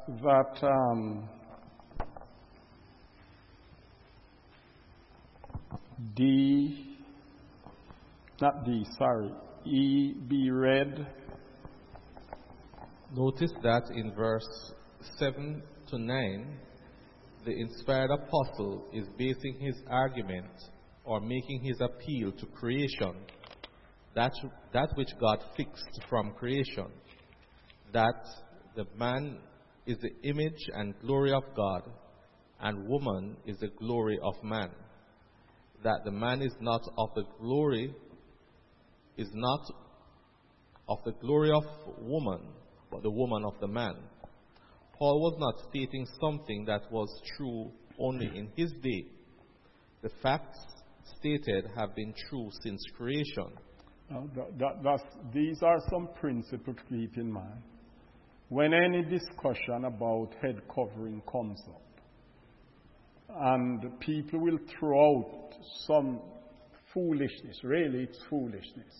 E be read. Notice that in verse 7 to 9, the inspired apostle is basing his argument or making his appeal to creation, that which God fixed from creation, that the man is the image and glory of God, and woman is the glory of man, that the man is not of the glory of woman, but the woman of the man. Paul was not stating something that was true only in his day. The facts stated have been true since creation. These are some principles to keep in mind. When any discussion about head covering comes up, and people will throw out some foolishness, really it's foolishness.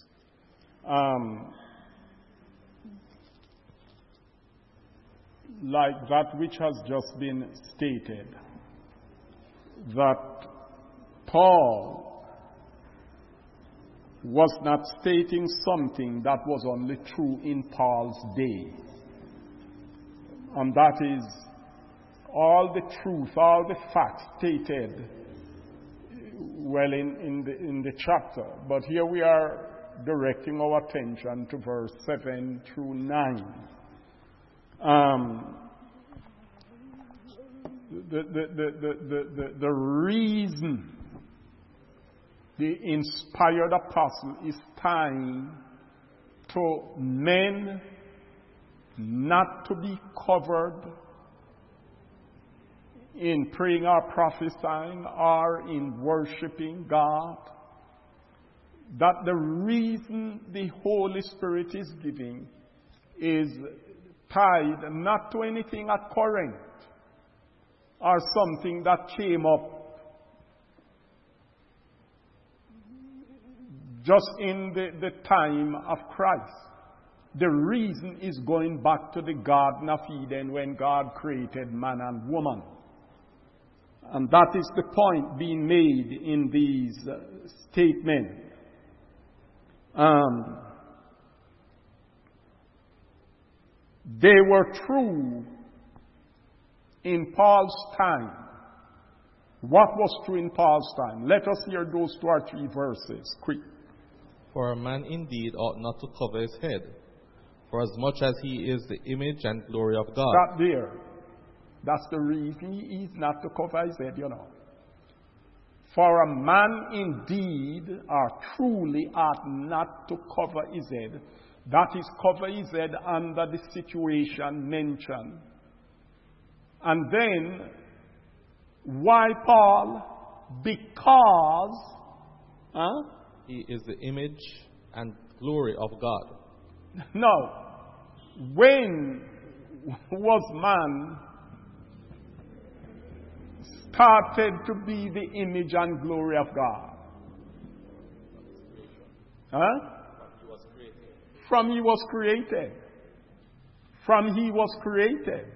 Like that which has just been stated, that Paul was not stating something that was only true in Paul's day. And that is all the truth, all the facts stated well in the chapter. But here we are directing our attention to verse 7 through 9. The reason the inspired apostle is tying to men not to be covered in praying or prophesying or in worshiping God, that the reason the Holy Spirit is giving is tied not to anything at current or something that came up just in the time of Christ. The reason is going back to the Garden of Eden when God created man and woman. And that is the point being made in these statements. They were true in Paul's time. What was true in Paul's time? Let us hear those 2 or 3 verses, quick. For a man indeed ought not to cover his head, for as much as he is the image and glory of God. Stop there. That's the reason he is not to cover his head, you know. For a man indeed, or truly, ought not to cover his head. That is, cover his head under the situation mentioned. And then, why Paul? Because he is the image and glory of God. Now, when was man started to be the image and glory of God? From he was created. From he was created.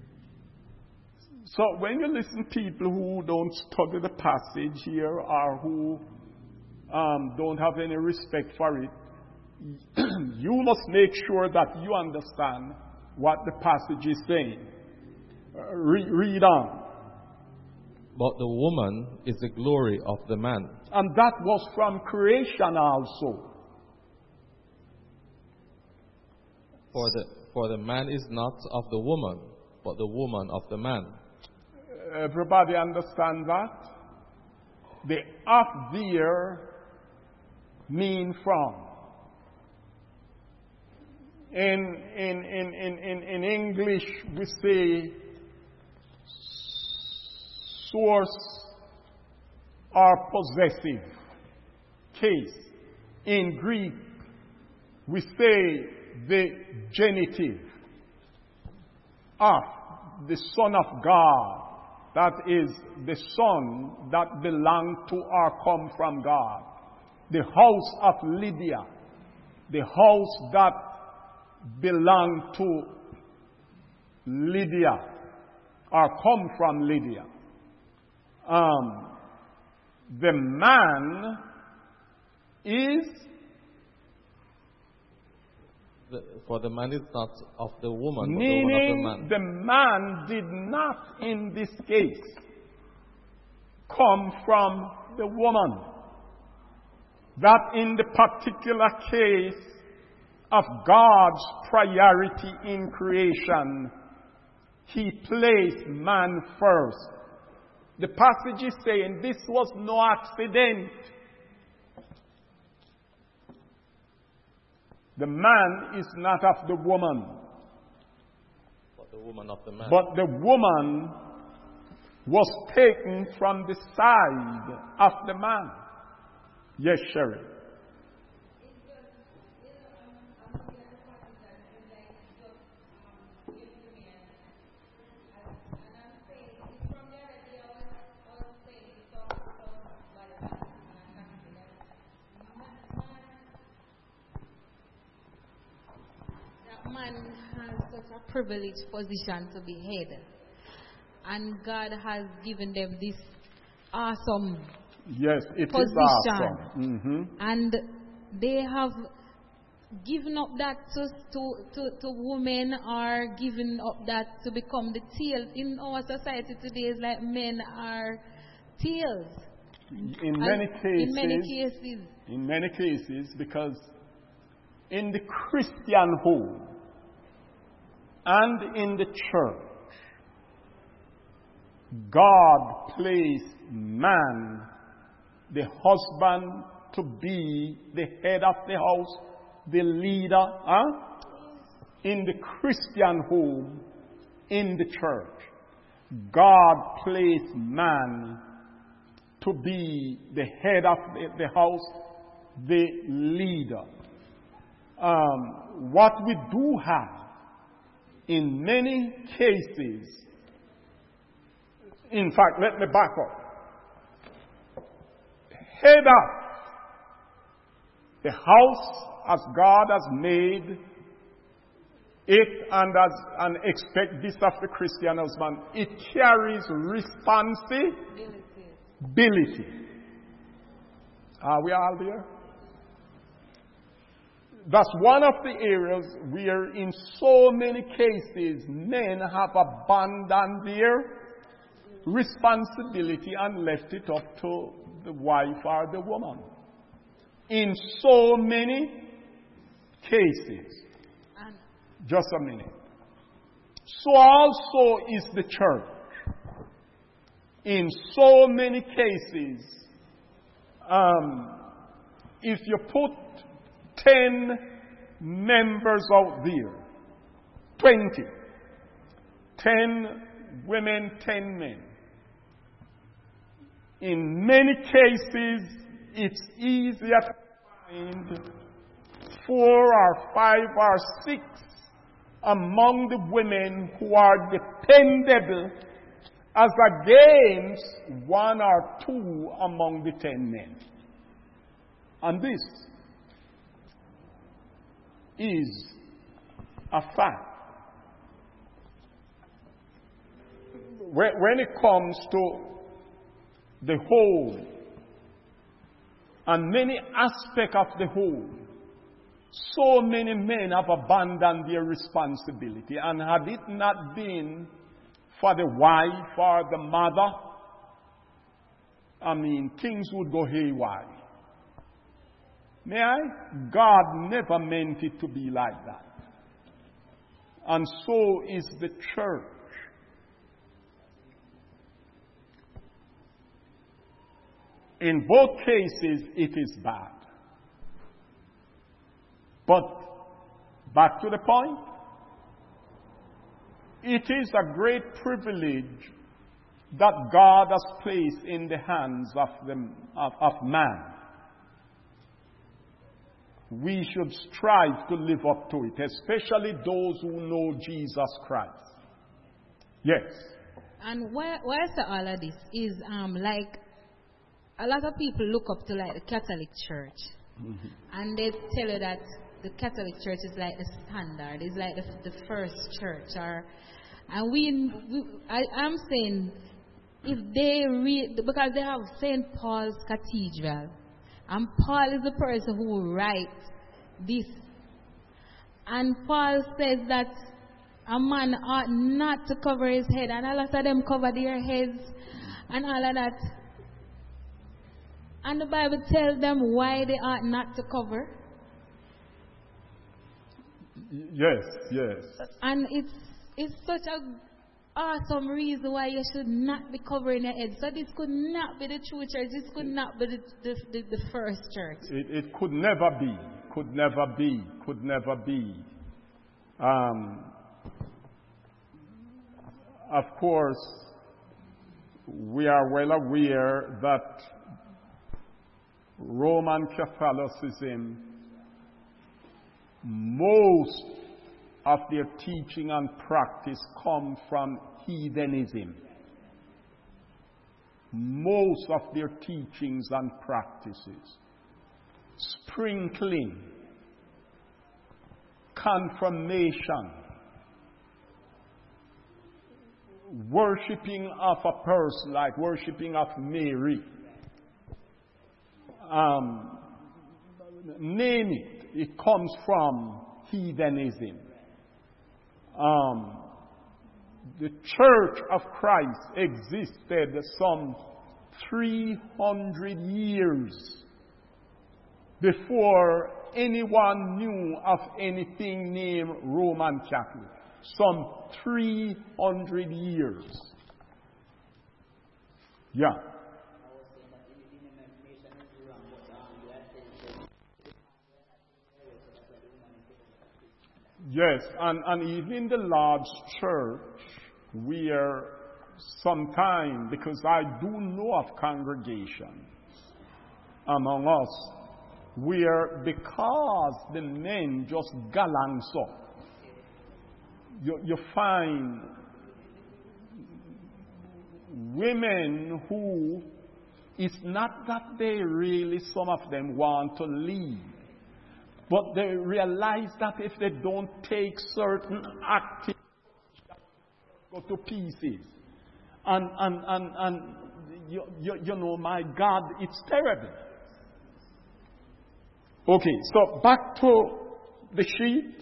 So when you listen to people who don't study the passage here or who don't have any respect for it, you must make sure that you understand what the passage is saying. Read on. But the woman is the glory of the man. And that was from creation also. For the man is not of the woman, but the woman of the man. Everybody understand that? The of there mean from. In English we say source or possessive case. In Greek we say the genitive of the Son of God. That is the Son that belonged to or come from God. The house of Lydia. The house that belonged to Lydia, or come from Lydia. The man is... For the man is not of the woman, but meaning the woman of the man. the man did not, in this case, come from the woman. That in the particular case of God's priority in creation, He placed man first. The passage is saying this was no accident. The man is not of the woman, But the woman of the man. but the woman was taken from the side of the man. Yes, Sherry. Man has such a privileged position to be head, and God has given them this awesome Yes, it is position, awesome. and they have given up that to women, or given up that to become the tails. In our society today, it's like men are tails. In many cases, In many cases, because in the Christian home and in the church, God placed man, the husband, to be the head of the house, the leader. In the Christian home, in the church, God placed man to be the head of the house, the leader. What we do have in many cases, in fact, let me back up. Head of the house as God has made it, and as and expect this of the Christian husband, it carries responsibility. Are we all there? That's one of the areas where in so many cases men have abandoned their responsibility and left it up to the wife or the woman. In so many cases. Just a minute. So also is the church. In so many cases, if you put 10 members out there, 20, 10 women, 10 men. In many cases, it's easier to find 4 or 5 or 6 among the women who are dependable as against 1 or 2 among the 10 men. And this is a fact. When it comes to the home and many aspects of the home, so many men have abandoned their responsibility, and had it not been for the wife or the mother, things would go haywire. May I? God never meant it to be like that. And so is the church. In both cases, it is bad. But, back to the point, it is a great privilege that God has placed in the hands of man. We should strive to live up to it, especially those who know Jesus Christ. Yes. And why I say all of this is like a lot of people look up to like the Catholic Church, and they tell you that the Catholic Church is like the standard, is like the first church, And I'm saying, if they read, because they have St. Paul's Cathedral, and Paul is the person who will write this. And Paul says that a man ought not to cover his head, and a lot of them cover their heads and all of that. And the Bible tells them why they ought not to cover. Yes, yes. And it's such a awesome reason why you should not be covering your head. So this could not be the true church. This could not be the first church. It could never be. Could never be. Could never be. Of course, we are well aware that Roman Catholicism, most of their teaching and practice come from heathenism. Most of their teachings and practices. Sprinkling, confirmation, worshipping of a person like worshipping of Mary. Name it. It comes from heathenism. The Church of Christ existed some 300 years before anyone knew of anything named Roman Catholic. Some 300 years. Yeah. Yes, and even in the large church, we are sometime, because I do know of congregations among us, where because the men just gallangs up, you find women who, it's not that they really, some of them want to leave, but they realize that if they don't take certain actions, go to pieces. And you know, my God, it's terrible. Okay, so back to the sheet.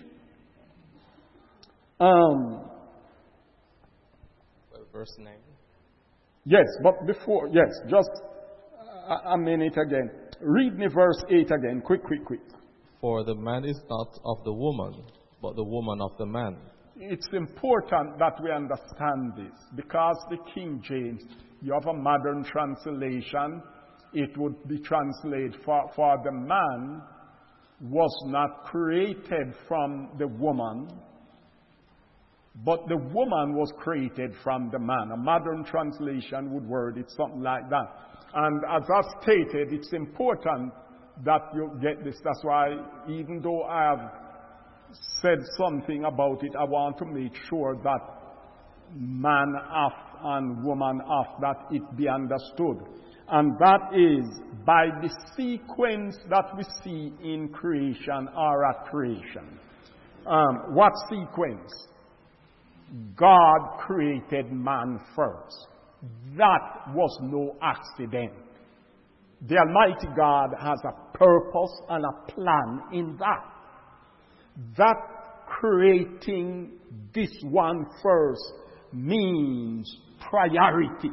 Verse 9. Yes, but before, yes, just a minute again. Read me verse 8 again. Quick. For the man is not of the woman, but the woman of the man. It's important that we understand this, because the King James, you have a modern translation, it would be translated, for the man was not created from the woman, but the woman was created from the man. A modern translation would word it something like that. And as I stated, it's important that you get this. That's why, even though I have said something about it, I want to make sure that man of and woman of, that it be understood. And that is by the sequence that we see in creation or at creation. What sequence? God created man first. That was no accident. The Almighty God has a purpose and a plan in that. That creating this one first means priority.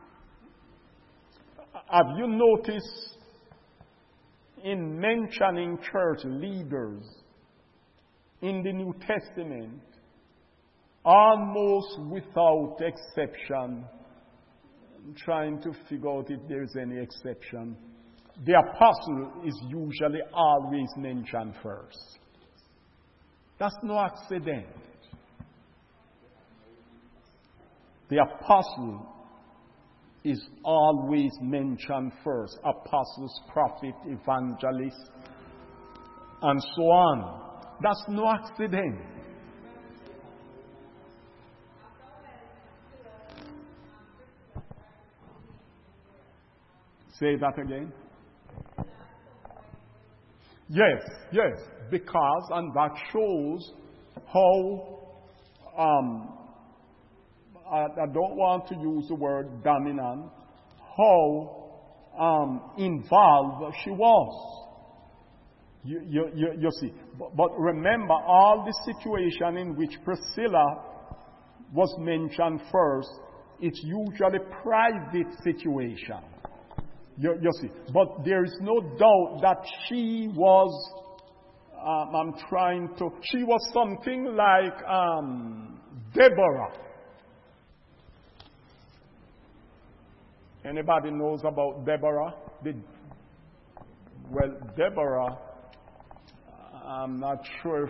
Have you noticed in mentioning church leaders in the New Testament, almost without exception, I'm trying to figure out if there's any exception, the apostle is usually always mentioned first. That's no accident. The apostle is always mentioned first. Apostles, prophet, evangelists, and so on. That's no accident. Say that again. Yes, because, and that shows how I don't want to use the word dominant, how involved she was. You see. But remember, all the situation in which Priscilla was mentioned first, it's usually private situation. You see. But there is no doubt that she was, she was something like Deborah. Anybody knows about Deborah? Deborah, I'm not sure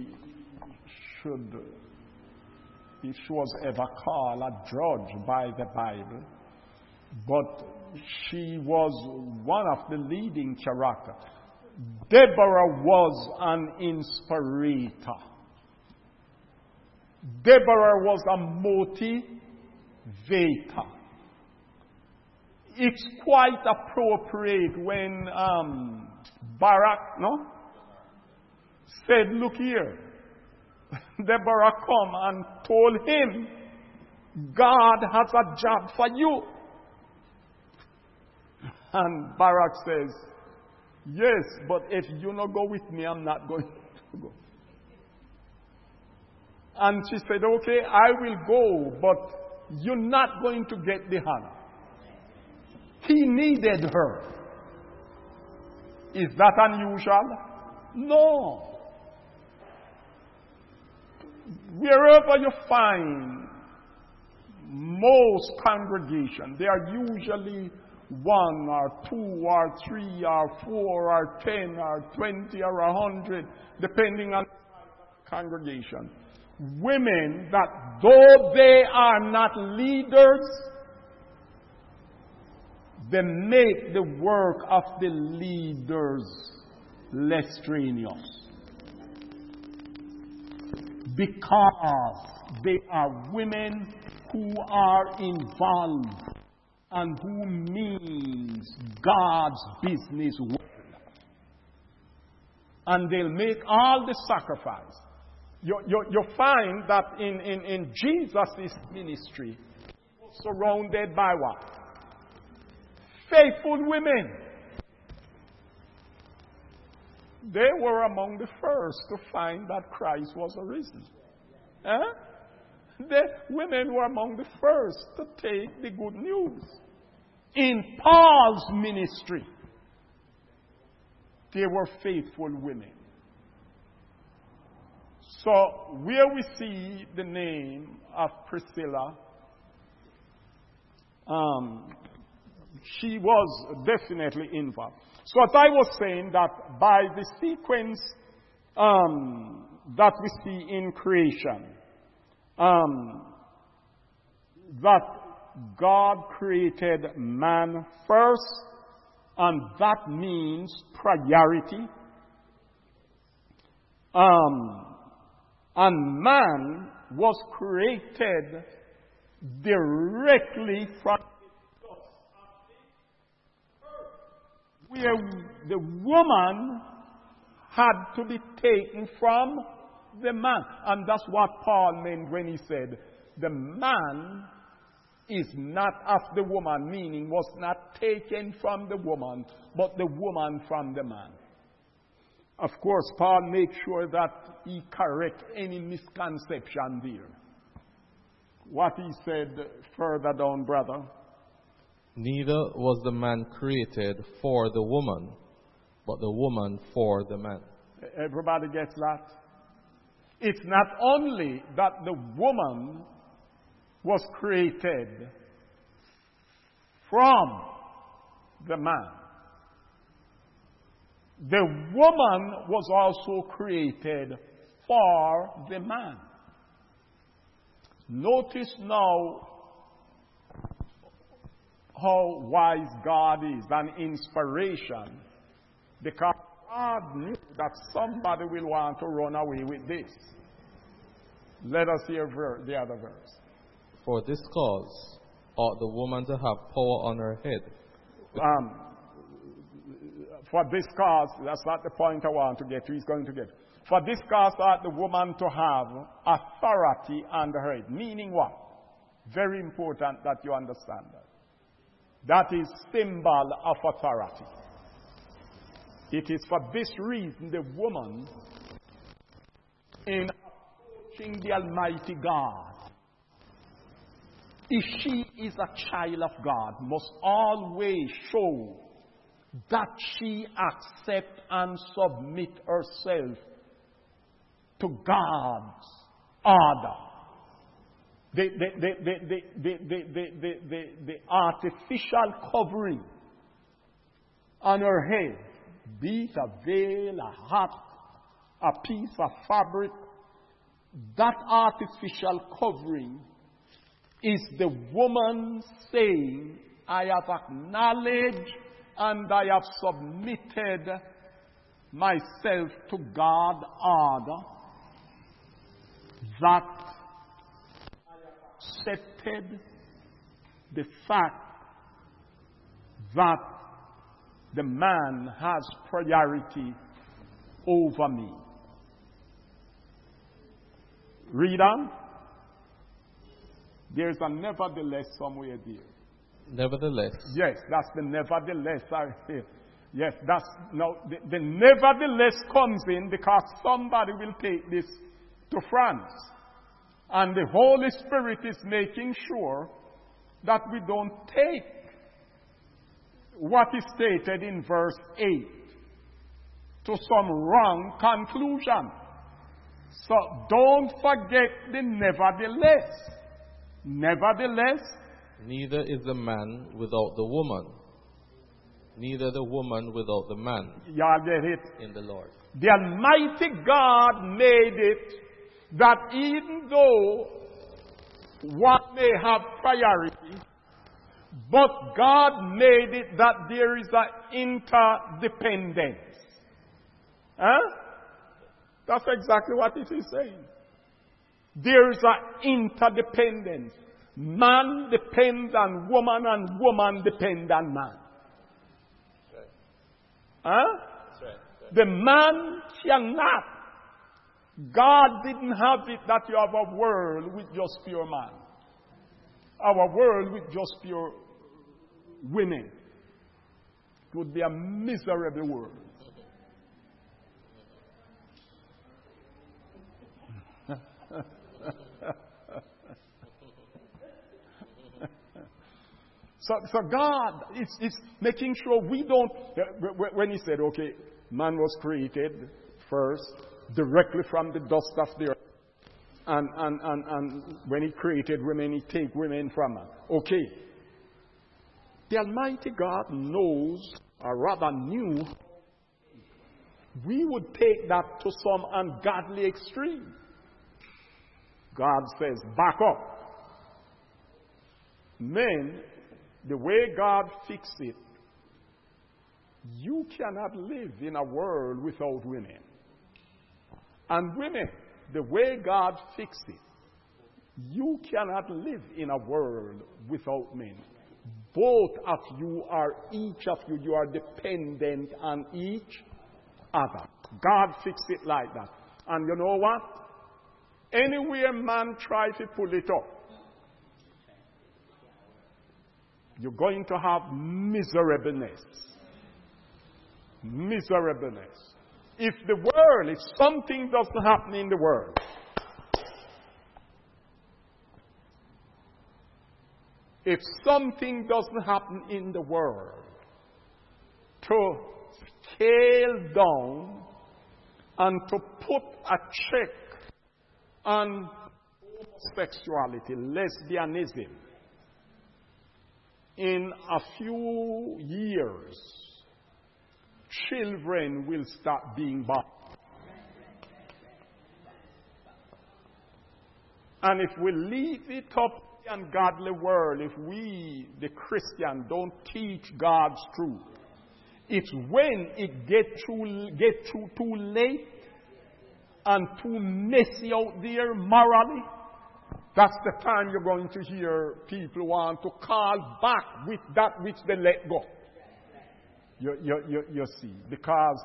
if she was ever called a judge by the Bible, but she was one of the leading characters. Deborah was an inspirator. Deborah was a motivator. It's quite appropriate when Barak, said, look here. Deborah come and told him, God has a job for you. And Barak says, yes, but if you not go with me, I'm not going to go. And she said, okay, I will go, but you're not going to get the honor. He needed her. Is that unusual? No. Wherever you find most congregations, they are usually 1 or 2 or 3 or 4 or 10 or 20 or 100, depending on the congregation. Women that, though they are not leaders, they make the work of the leaders less strenuous. Because they are women who are involved and who means God's business well. And they'll make all the sacrifice. You find that in Jesus' ministry, surrounded by what? Faithful women. They were among the first to find that Christ was arisen. The women were among the first to take the good news. In Paul's ministry, they were faithful women. So, where we see the name of Priscilla, she was definitely involved. So as I was saying, that by the sequence that we see in creation, that God created man first, and that means priority. And man was created directly from where the woman had to be taken from the man. And that's what Paul meant when he said, the man is not of the woman, meaning was not taken from the woman, but the woman from the man. Of course, Paul made sure that he correct any misconception there. What he said further down, brother. Neither was the man created for the woman, but the woman for the man. Everybody gets that? It's not only that the woman was created from the man. The woman was also created for the man. Notice now how wise God is and inspiration, because God knew that somebody will want to run away with this. Let us hear the other verse. For this cause ought the woman to have power on her head. For this cause, that's not the point I want to get to. He's going to get. For this cause ought the woman to have authority on her head. Meaning what? Very important that you understand that. That is symbol of authority. It is for this reason the woman, in approaching the Almighty God, if she is a child of God, must always show that she accepts and submit herself to God's order. The artificial covering on her head, be it a veil, a hat, a piece of fabric, that artificial covering is the woman saying, I have acknowledged and I have submitted myself to God's order, that I have accepted the fact that the man has priority over me. Read on. There's a nevertheless somewhere there. Nevertheless. Yes, that's the nevertheless. Yes, that's now the nevertheless comes in because somebody will take this to France. And the Holy Spirit is making sure that we don't take what is stated in verse 8 to some wrong conclusion. So don't forget the nevertheless. Nevertheless, neither is the man without the woman, neither the woman without the man. Y'all get it? In the Lord. The Almighty God made it that even though one may have priority, but God made it that there is an interdependence. Huh? That's exactly what it is saying. There is an interdependence. Man depends on woman and woman depends on man. Right. Huh? That's right. The man cannot. God didn't have it that you have a world with just pure man. Our world with just pure women. It would be a miserable world. So God is making sure we don't, when he said, okay, man was created first, directly from the dust of the earth. And when he created women, he take women from her. Okay. The Almighty God knows, or rather knew, we would take that to some ungodly extreme. God says, back up. Men, the way God fixed it, you cannot live in a world without women. And women, the way God fixed it, you cannot live in a world without men. Both of you are, each of you, you are dependent on each other. God fixed it like that. And you know what? Anywhere man tries to pull it up, you're going to have miserableness. Miserableness. If the world, if something doesn't happen in the world, if something doesn't happen in the world to scale down and to put a check on homosexuality, lesbianism, in a few years, children will start being born. And if we leave it up to the ungodly world, if we, the Christian, don't teach God's truth, it's when it get too late and too messy out there morally, that's the time you're going to hear people want to call back with that which they let go. You see, because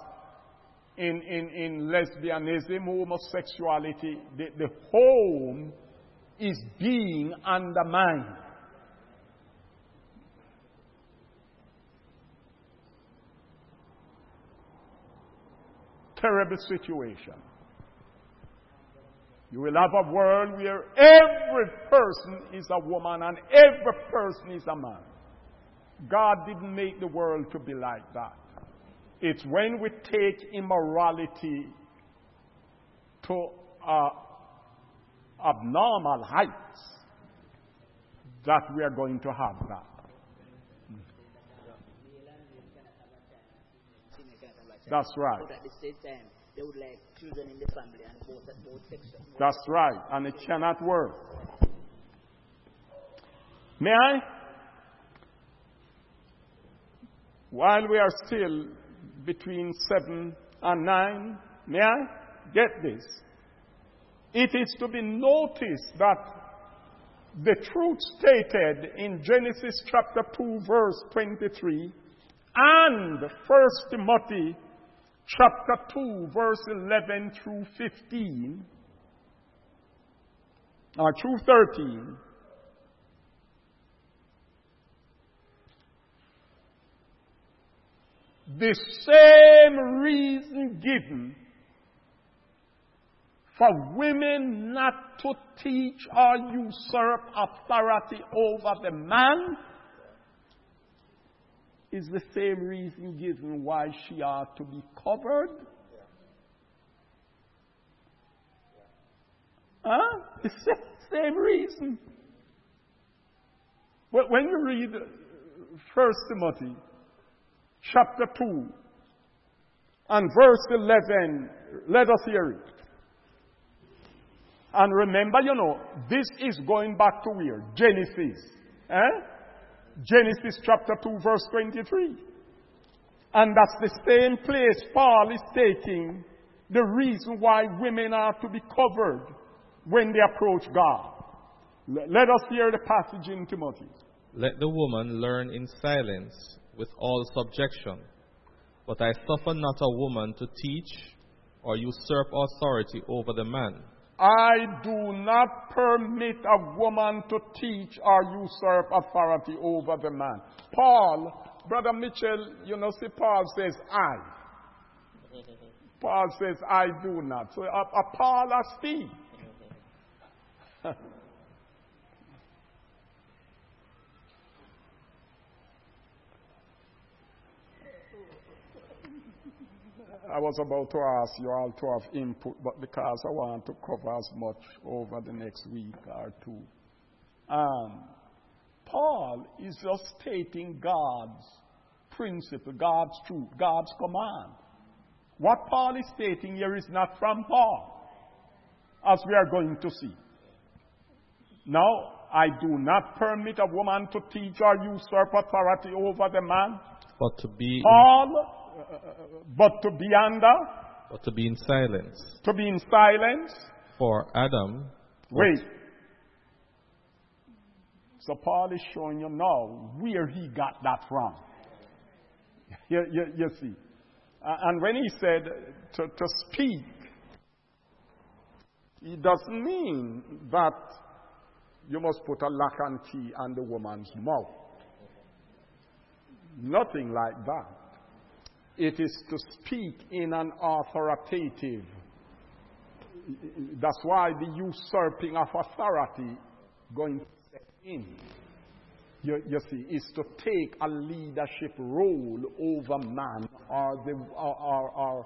in lesbianism, homosexuality, the home is being undermined. Terrible situation. You will have a world where every person is a woman and every person is a man. God didn't make the world to be like that. It's when we take immorality to abnormal heights that we are going to have that. That's right. But at the same time, they would like children in the family and both sections. That's right. And it cannot work. May I? While we are still between 7 and 9, may I? Get this. It is to be noticed that the truth stated in Genesis chapter 2 verse 23 and 1 Timothy chapter 2 verse 11 through 15 or through 13 the same reason given for women not to teach or usurp authority over the man is the same reason given why she ought to be covered. Huh? The same reason. When you read 1 Timothy chapter 2 and verse 11, let us hear it. And remember, this is going back to where? Genesis. Genesis chapter 2 verse 23. And that's the same place Paul is taking the reason why women are to be covered when they approach God. Let us hear the passage in Timothy. Let the woman learn in silence with all subjection. But I suffer not a woman to teach or usurp authority over the man. I do not permit a woman to teach or usurp authority over the man. Paul, Brother Mitchell, see, Paul says, I. Paul says, I do not. So, Paul has speak. I was about to ask you all to have input, but because I want to cover as much over the next week or two. Paul is just stating God's principle, God's truth, God's command. What Paul is stating here is not from Paul, as we are going to see. Now, I do not permit a woman to teach or usurp authority over the man. But to be but to be under. But to be in silence. To be in silence. For Adam. Wait. So Paul is showing you now where he got that from. You see. And when he said to speak, it doesn't mean that you must put a lock and key on the woman's mouth. Nothing like that. It is to speak in an authoritative. That's why the usurping of authority going to set in. You see, is to take a leadership role over man or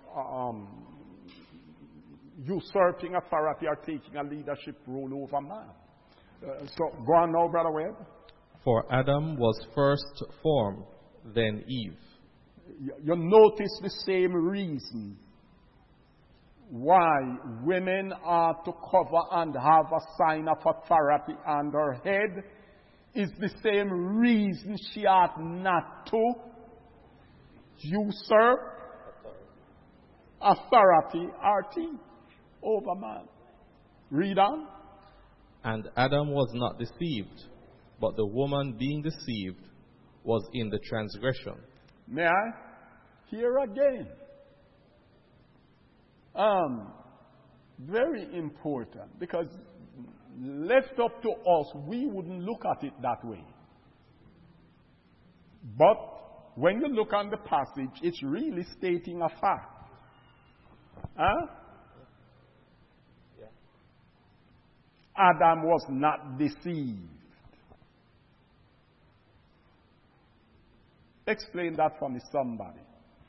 usurping authority or taking a leadership role over man. So go on now, Brother Webb. For Adam was first formed, then Eve. You notice the same reason why women are to cover and have a sign of authority on her head is the same reason she ought not to usurp authority or teach over man. Read on. And Adam was not deceived, but the woman being deceived was in the transgression. May I? Here again. Very important, because left up to us, we wouldn't look at it that way. But when you look on the passage, it's really stating a fact. Huh? Adam was not deceived. Explain that for me, somebody.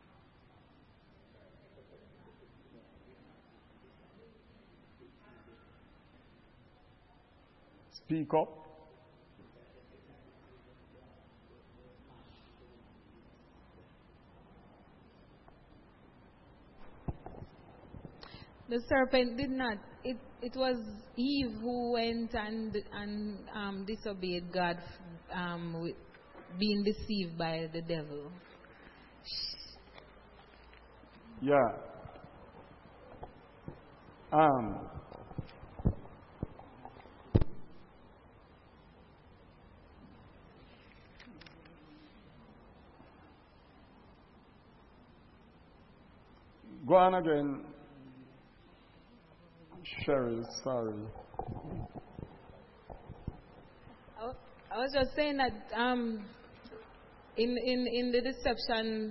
Speak up. The serpent did not. It was Eve who went and disobeyed God, with being deceived by the devil. Yeah. Go on again, Cheryl. Sorry. I was just saying that in the deception,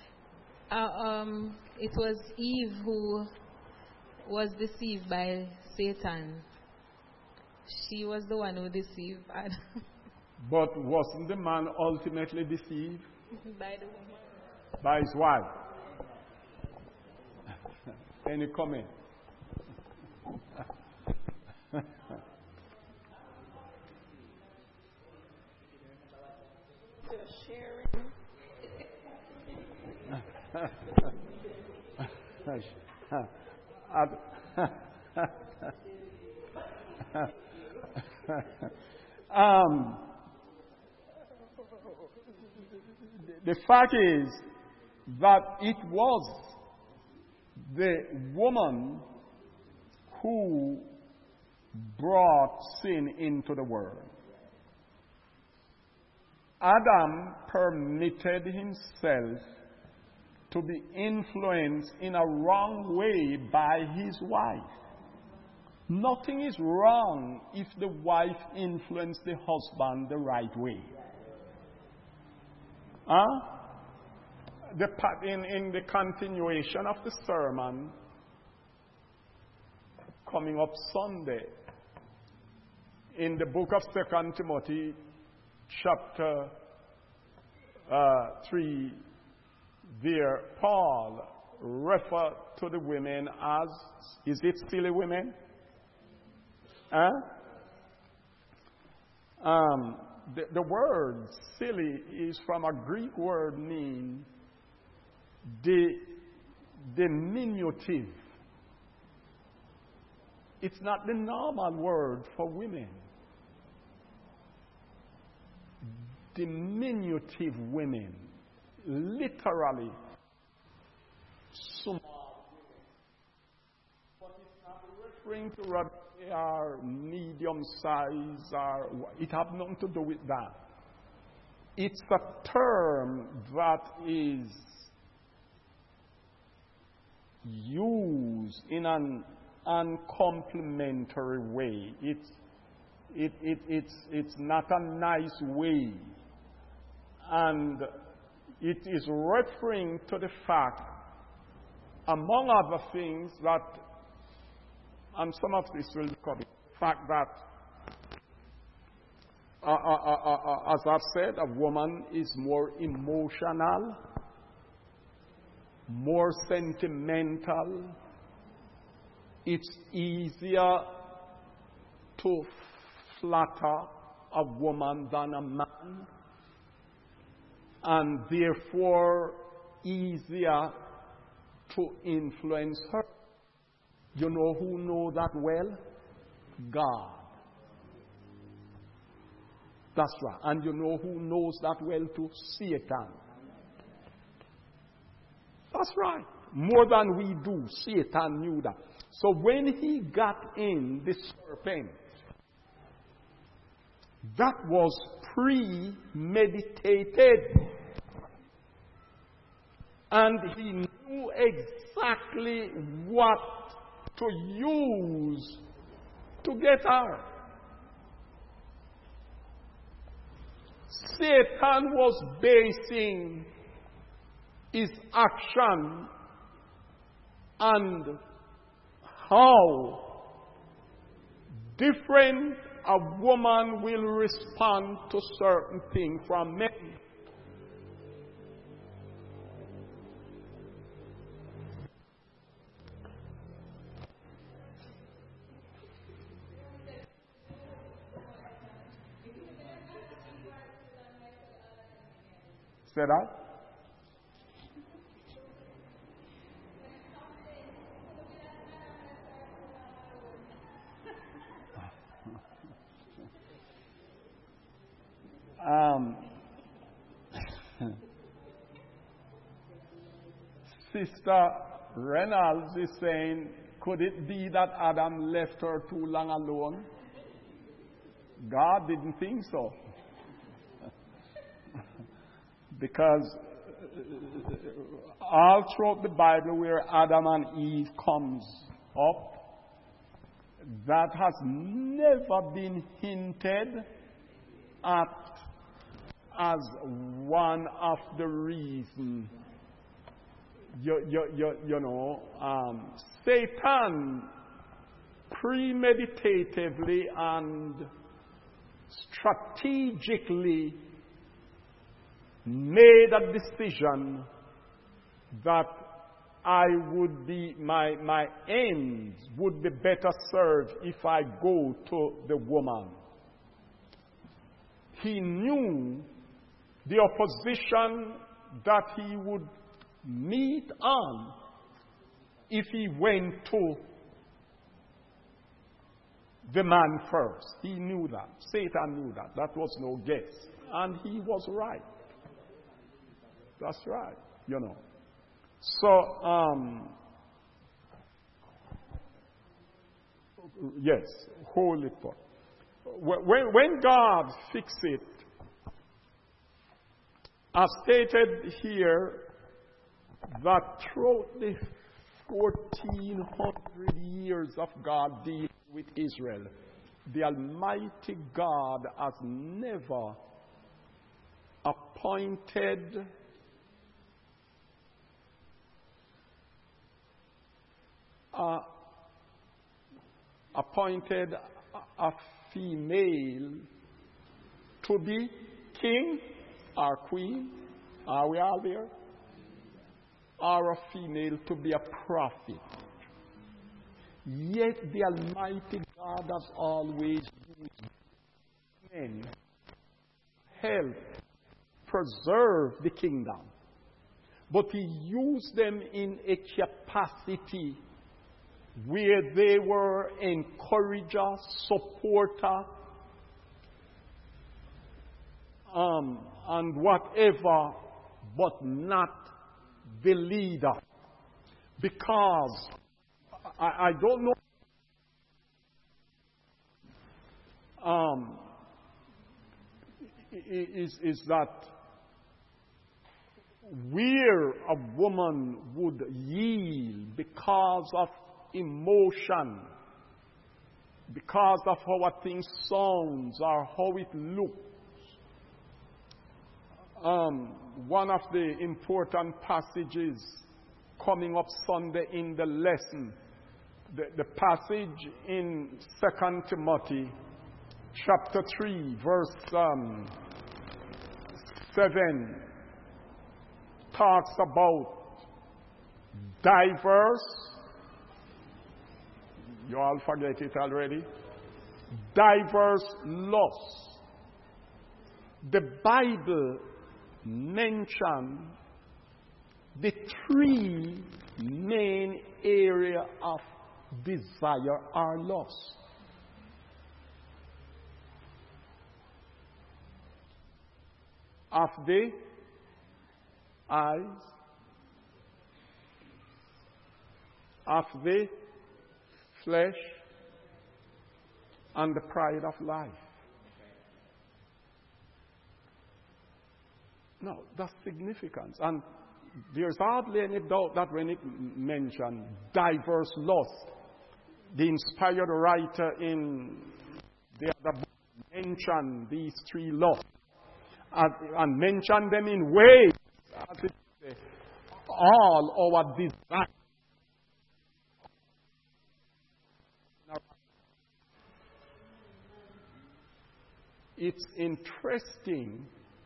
it was Eve who was deceived by Satan. She was the one who deceived Adam. But wasn't the man ultimately deceived? By the woman. By his wife. Any comment? The fact is that it was the woman who brought sin into the world. Adam permitted himself to be influenced in a wrong way by his wife. Nothing is wrong if the wife influenced the husband the right way. Huh? In the continuation of the sermon, coming up Sunday, in the book of 2 Timothy, chapter 3, there, Paul referred to the women as, is it silly women? Huh? The word silly is from a Greek word meaning diminutive. It's not the normal word for women. Diminutive women. Literally small women. But it's not referring to whether they are medium size or it has nothing to do with that. It's a term that is used in an uncomplimentary way. It's not a nice way. And it is referring to the fact, among other things, that, and some of this will come, the fact that, as I've said, a woman is more emotional, more sentimental. It's easier to flatter a woman than a man, and therefore easier to influence her. You know who knows that well? God. That's right. And you know who knows that well too? Satan. That's right. More than we do, Satan knew that. So when he got in the serpent, that was premeditated. And he knew exactly what to use to get her. Satan was basing his action and how different a woman will respond to certain things from men. Say that? Sister Reynolds is saying, could it be that Adam left her too long alone? God didn't think so. Because all throughout the Bible where Adam and Eve comes up, that has never been hinted at as one of the reasons. Satan premeditatively and strategically made a decision that my ends would be better served if I go to the woman. He knew the opposition that he would meet on if he went to the man first. He knew that. Satan knew that. That was no guess. And he was right. That's right, So, yes, hold it thought. When God fixed it, as stated here, that throughout the 1400 years of God dealing with Israel, the Almighty God has never appointed a female to be king or queen. Are we all there? Or a female to be a prophet. Yet the Almighty God has always used men to help preserve the kingdom. But He used them in a capacity where they were encourager, supporter, and whatever, but not the leader. Because I don't know is that where a woman would yield because of emotion, because of how a thing sounds or how it looks. One of the important passages coming up Sunday in the lesson, the passage in 2 Timothy chapter 3 verse 7 talks about diverse. You all forget it already. Diverse lusts. The Bible mentions the three main areas of desire or lust. Of the eyes, of the flesh, and the pride of life. No, that's significant. And there's hardly any doubt that when it mentions diverse lust, the inspired writer in the other book mentioned these three lusts. and mention them in ways as if all our desires. It's interesting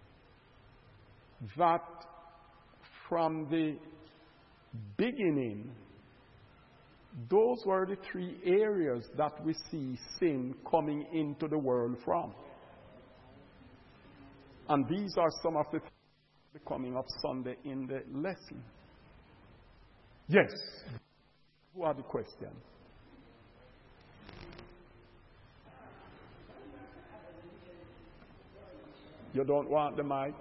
that from the beginning, those were the three areas that we see sin coming into the world from. And these are some of the things coming up Sunday in the lesson. Yes. Who are the questions? You don't want the mic?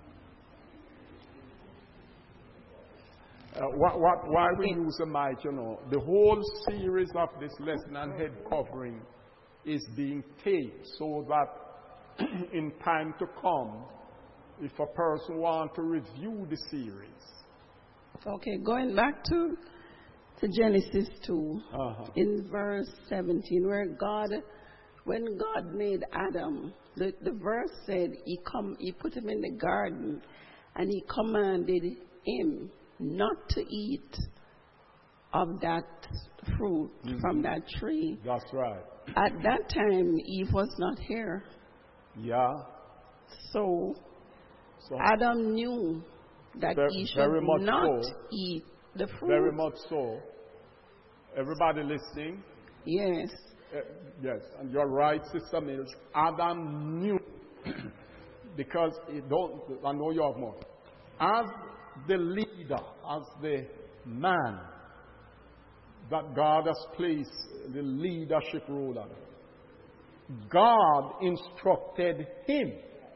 Why we use the mic, the whole series of this lesson and head covering is being taped so that in time to come, if a person wants to review the series. Okay, going back to Genesis 2, in verse 17, when God made Adam, the verse said he put him in the garden and he commanded him not to eat of that fruit from that tree. That's right. At that time, Eve was not here. Yeah. So Adam knew that he should not eat the fruit. Very much so. Everybody listening? Yes. Yes, and you're right, Sister Mills. Adam knew because I know you have more. As the leader, as the man that God has placed the leadership role on, God instructed him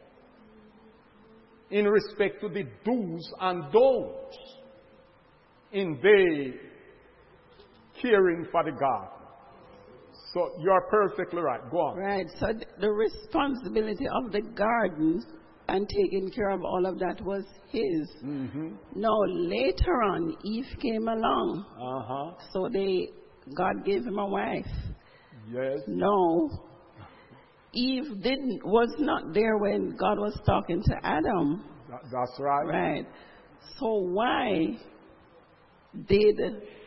in respect to the do's and don'ts in the caring for the garden. So you're perfectly right. Go on. Right. So the responsibility of the garden and taking care of all of that was his. Mm-hmm. Now, later on, Eve came along. So God gave him a wife. Yes. No. Eve was not there when God was talking to Adam. That's right. Right. So why did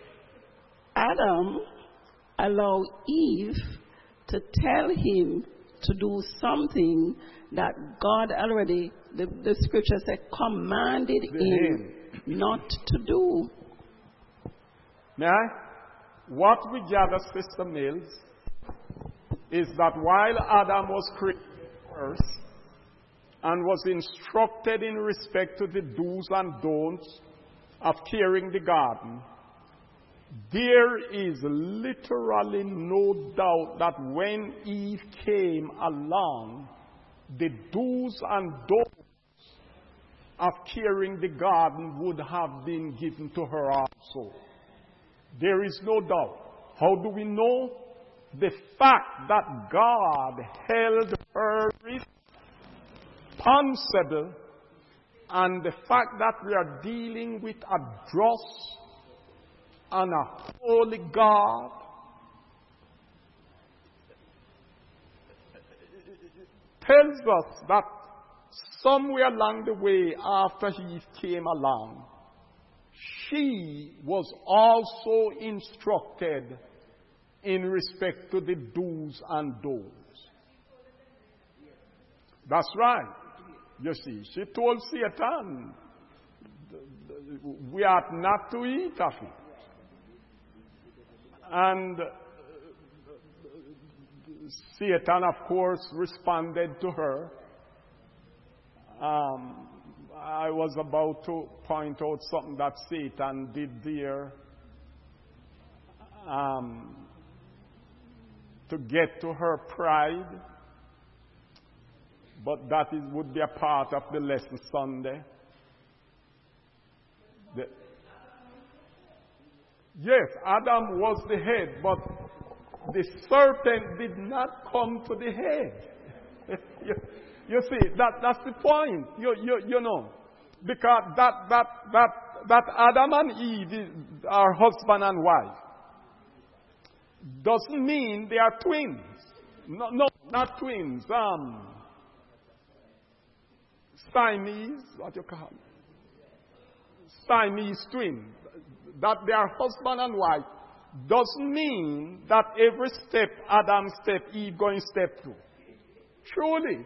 Adam allow Eve to tell him to do something that God already, the scripture said, commanded him not to do? May I? What we gather, Sister Mills, is that while Adam was created first and was instructed in respect to the do's and don'ts of caring the garden, there is literally no doubt that when Eve came along, the do's and don'ts of caring the garden would have been given to her also. There is no doubt. How do we know? The fact that God held her responsible, and the fact that we are dealing with a dross and a holy God tells us that somewhere along the way after Eve came along, she was also instructed in respect to the do's and don'ts. That's right. You see, she told Satan, we ought not to eat of it. And Satan, of course, responded to her. I was about to point out something that Satan did there to get to her pride. But that would be a part of the lesson Sunday. Yes, Adam was the head, but the serpent did not come to the head. You see, that's the point. You know, because that Adam and Eve are husband and wife doesn't mean they are twins. No, not twins. Siamese, what you call it? Siamese twin, that they are husband and wife, doesn't mean that every step Adam step, Eve going step through. Truly,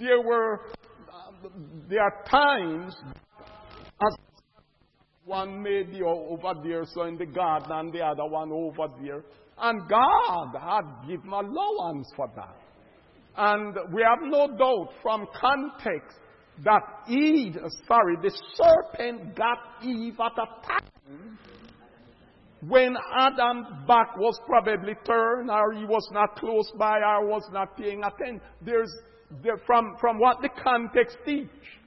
there are times as one may be over there, so in the garden, and the other one over there. And God had given allowance for that. And we have no doubt from context that the serpent got Eve at a time when Adam's back was probably turned, or he was not close by, or was not paying attention. From what the context teach,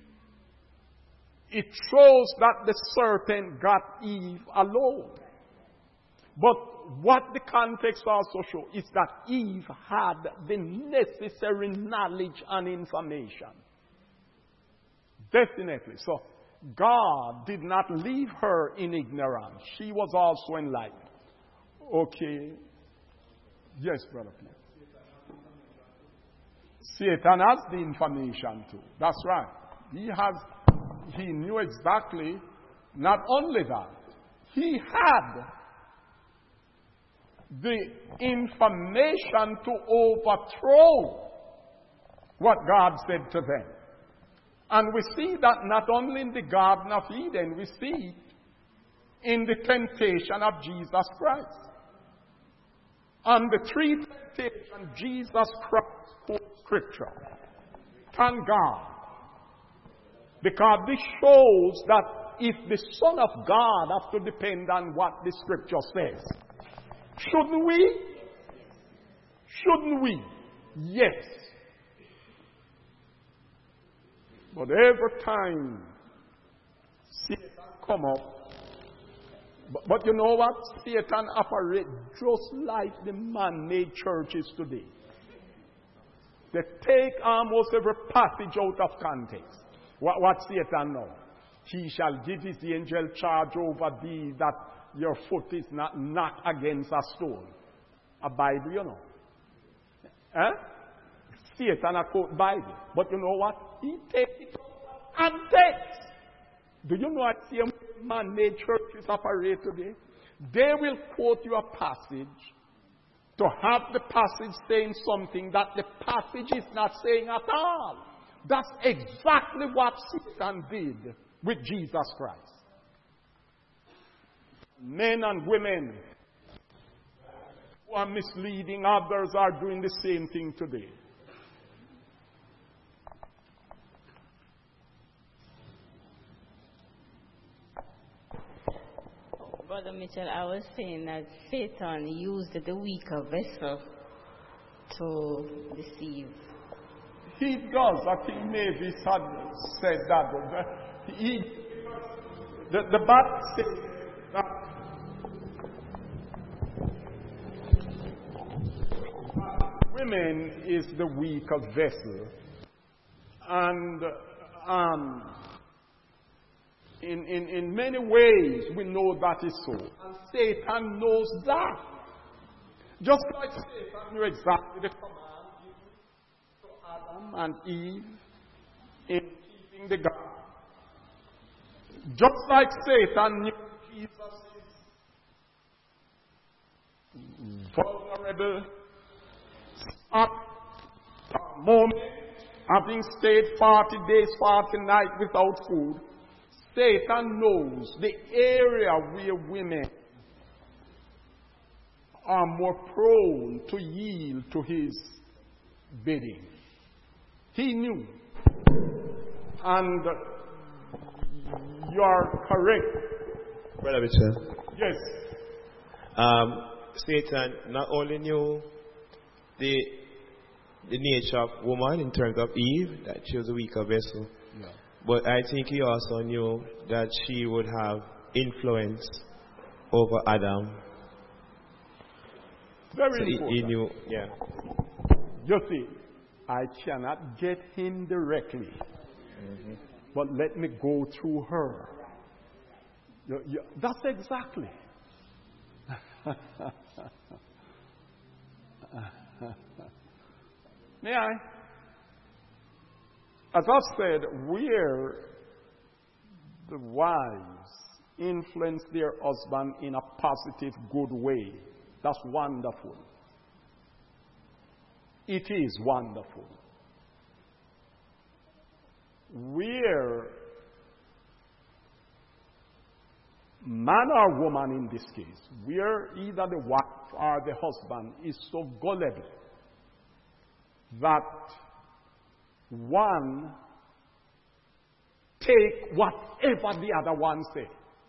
it shows that the serpent got Eve alone. But what the context also shows is that Eve had the necessary knowledge and information. Definitely. So God did not leave her in ignorance. She was also enlightened. Okay. Yes, Brother Pierre. Satan has the information too. That's right. He knew exactly, not only that, he had the information to overthrow what God said to them. And we see that not only in the Garden of Eden, we see it in the temptation of Jesus Christ. And the three temptations Jesus Christ quotes Scripture. Thank God. Because this shows that if the Son of God has to depend on what the Scripture says, shouldn't we? Shouldn't we? Yes. But every time Satan come up, but you know what? Satan operates just like the man-made churches today. They take almost every passage out of context. What Satan knows? He shall give his angel charge over thee that your foot is not knocked against a stone. A Bible, you know. Satan a quote Bible. But you know what? He takes it and takes. Do you know what same man-made churches operate today? They will quote you a passage to have the passage saying something that the passage is not saying at all. That's exactly what Satan did with Jesus Christ. Men and women who are misleading others are doing the same thing today. Brother Mitchell, I was saying that Satan used the weaker vessel to deceive. He does. I think Mavis had said that. The Bible says that women is the weaker vessel. And in many ways we know that is so. And Satan knows that. Just like Satan knew exactly the command to Adam and Eve in keeping the garden. Just like Satan knew Jesus is vulnerable at a moment, having stayed 40 days, 40 nights without food. Satan knows the area where women are more prone to yield to his bidding. He knew. And you are correct. Brother Mitchell. Yes. Satan not only knew the nature of woman in terms of Eve, that she was a weaker vessel. Yeah. But I think he also knew that she would have influence over Adam. Very important. He knew, yeah. You see, I cannot get him directly. Mm-hmm. But let me go through her. That's exactly. May I? as I said, where the wives influence their husband in a positive, good way, that's wonderful. It is wonderful. Where man or woman in this case, where either the wife or the husband is so gullible that one take whatever the other one say,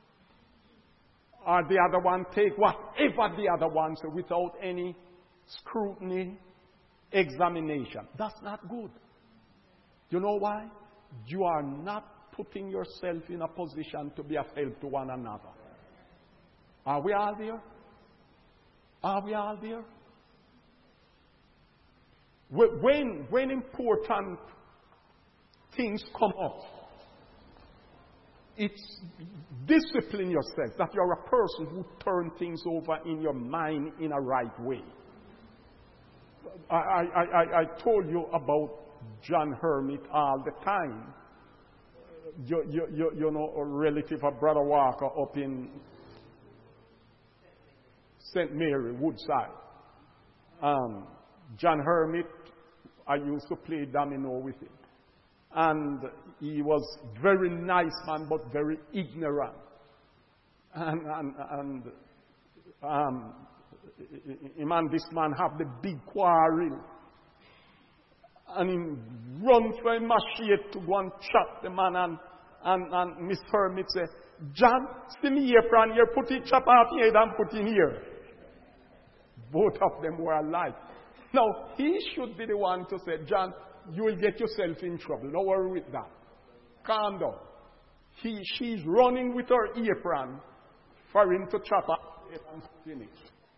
or the other one take whatever the other one say without any scrutiny, examination. That's not good. You know why? You are not putting yourself in a position to be of help to one another. Are we all there? Are we all there? When important things come up, it's discipline yourself that you're a person who turns things over in your mind in a right way. I told you about John Hermit all the time. You know, a relative of Brother Walker up in St. Mary, Woodside. John Hermit, I used to play domino with him. And he was very nice man, but very ignorant. And him and this man have the big quarrel. And he run for a machete to go and chop the man. And Miss Hermit said, John, see me here, friend, here, put it, chop out here and put in here. Both of them were alike. Now, he should be the one to say, John, you will get yourself in trouble. Don't worry with that. Calm down. She's running with her apron for him to chop up and finish.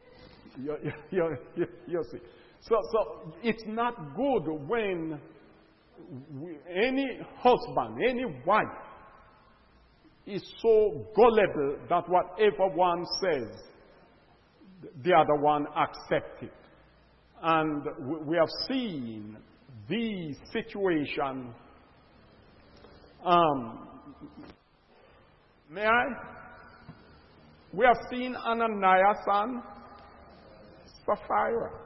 You see. So it's not good when any husband, any wife is so gullible that whatever one says, the other one accepts it. And we have seen these situations. May I? We have seen Ananias and Sapphira.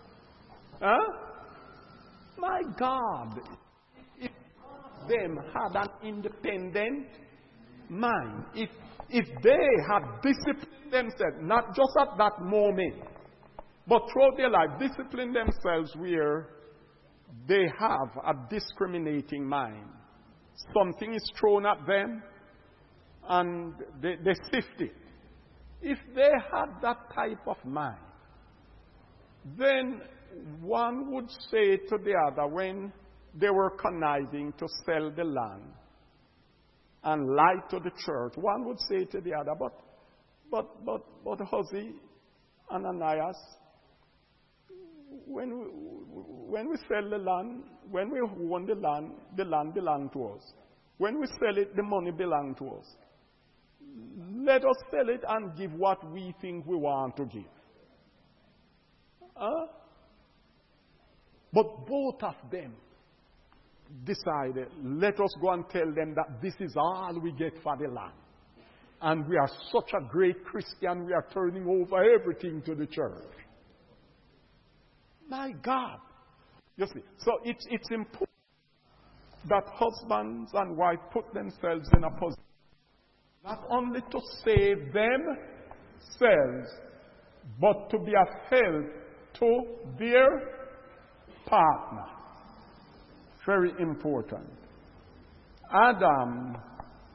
My God, if them had an independent mind, if they had disciplined themselves, not just at that moment, but throughout their life, disciplined themselves where they have a discriminating mind. Something is thrown at them and they sift it. If they had that type of mind, then one would say to the other when they were conniving to sell the land and lie to the church, one would say to the other, but Hosea, Ananias, when we sell the land, when we own the land belongs to us. When we sell it, the money belongs to us. Let us sell it and give what we think we want to give. But both of them decided, let us go and tell them that this is all we get for the land. And we are such a great Christian, we are turning over everything to the church. My God. You see, so it's important that husbands and wives put themselves in a position not only to save themselves, but to be of help to their partner. Very important. Adam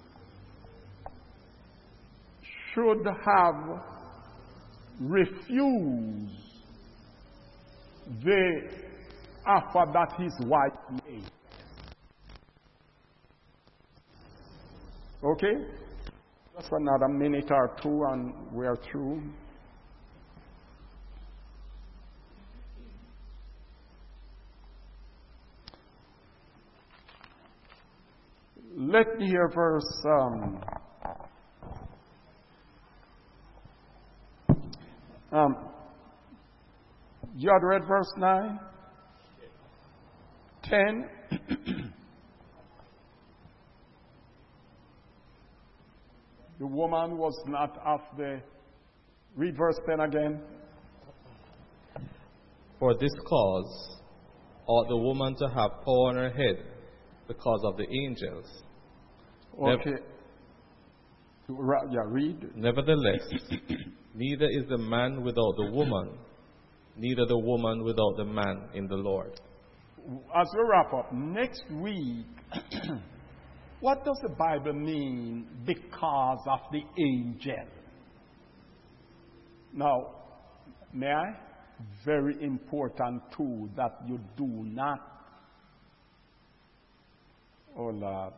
should have refused the offer that his wife made. Okay? Just another minute or two and we are through. Let me hear verse you had read verse 9? 10? The woman was not of the... Read verse 10 again. For this cause ought the woman to have power on her head because of the angels. Okay. Read. Nevertheless, neither is the man without the woman, neither the woman without the man in the Lord. As we wrap up, next week, what does the Bible mean because of the angel? Now, may I? Very important too that you do not, oh Lord,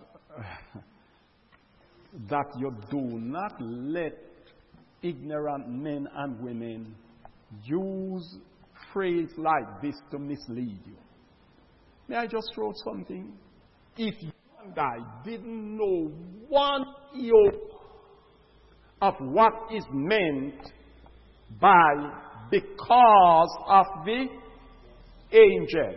that you do not let ignorant men and women use phrases like this to mislead you. May I just throw something? If you and I didn't know one iota of what is meant by because of the angel,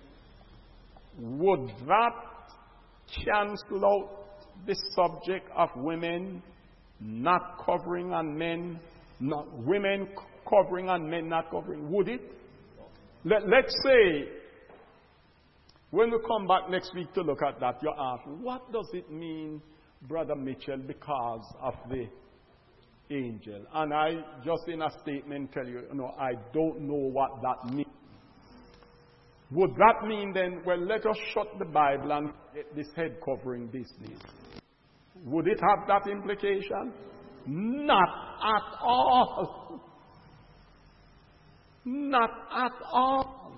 would that cancel out the subject of women not covering and men, women covering and men not covering? Would it? Let's say, when we come back next week to look at that, you ask, what does it mean, Brother Mitchell, because of the angel? And I just in a statement tell you, I don't know what that means. Would that mean then, well, let us shut the Bible and get this head covering business? Would it have that implication? Not at all. Not at all.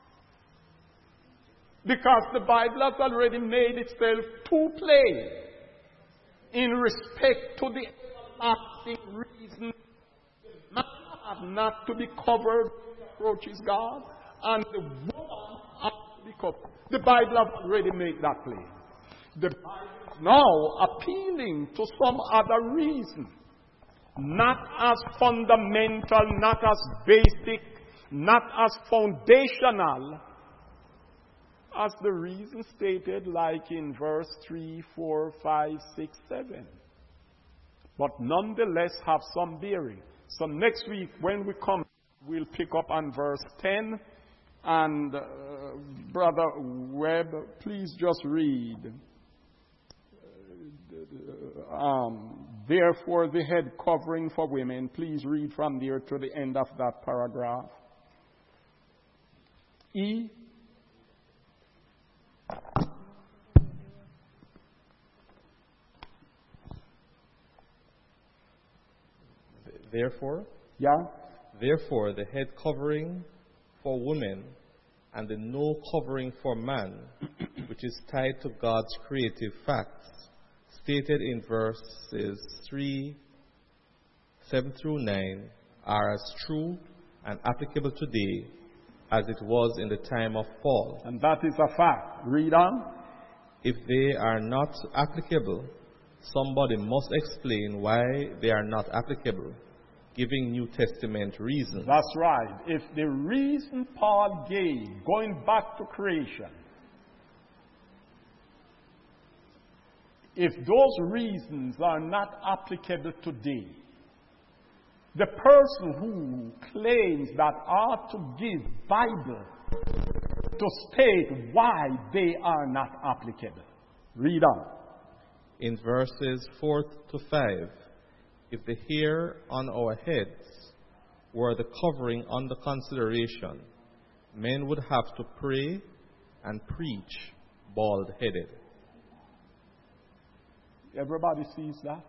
Because the Bible has already made itself too plain in respect to the everlasting reason the man have not to be covered when he approaches God, and the woman has to be covered. The Bible has already made that plain. The Bible is now appealing to some other reason, not as fundamental, not as basic, not as foundational as the reason stated like in verse 3, 4, 5, 6, 7. But nonetheless have some bearing. So next week when we come, we'll pick up on verse 10. And Brother Webb, please just read. Therefore the head covering for women. Please read from there to the end of that paragraph. E. Therefore, Therefore, the head covering for women and the no covering for man, which is tied to God's creative facts, stated in verses 3, 7 through 9, are as true and applicable today as it was in the time of fall. And that is a fact. Read on. If they are not applicable, somebody must explain why they are not applicable, giving New Testament reasons. That's right. If the reason Paul gave, going back to creation, if those reasons are not applicable today, the person who claims that ought to give Bible to state why they are not applicable. Read on. In verses 4 to 5, if the hair on our heads were the covering under consideration, men would have to pray and preach bald-headed. Everybody sees that?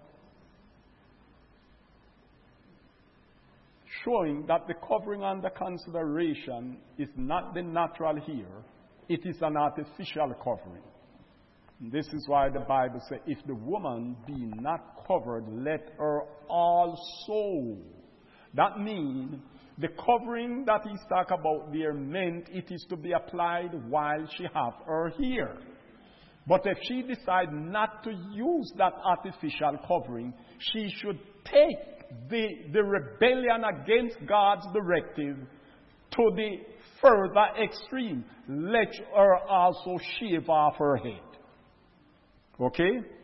Showing that the covering under consideration is not the natural hair, it is an artificial covering. This is why the Bible says, if the woman be not covered, let her also. That means the covering that he's talking about there meant it is to be applied while she have her hair. But if she decide not to use that artificial covering, she should take the rebellion against God's directive to the further extreme. Let her also shave off her head. Okay?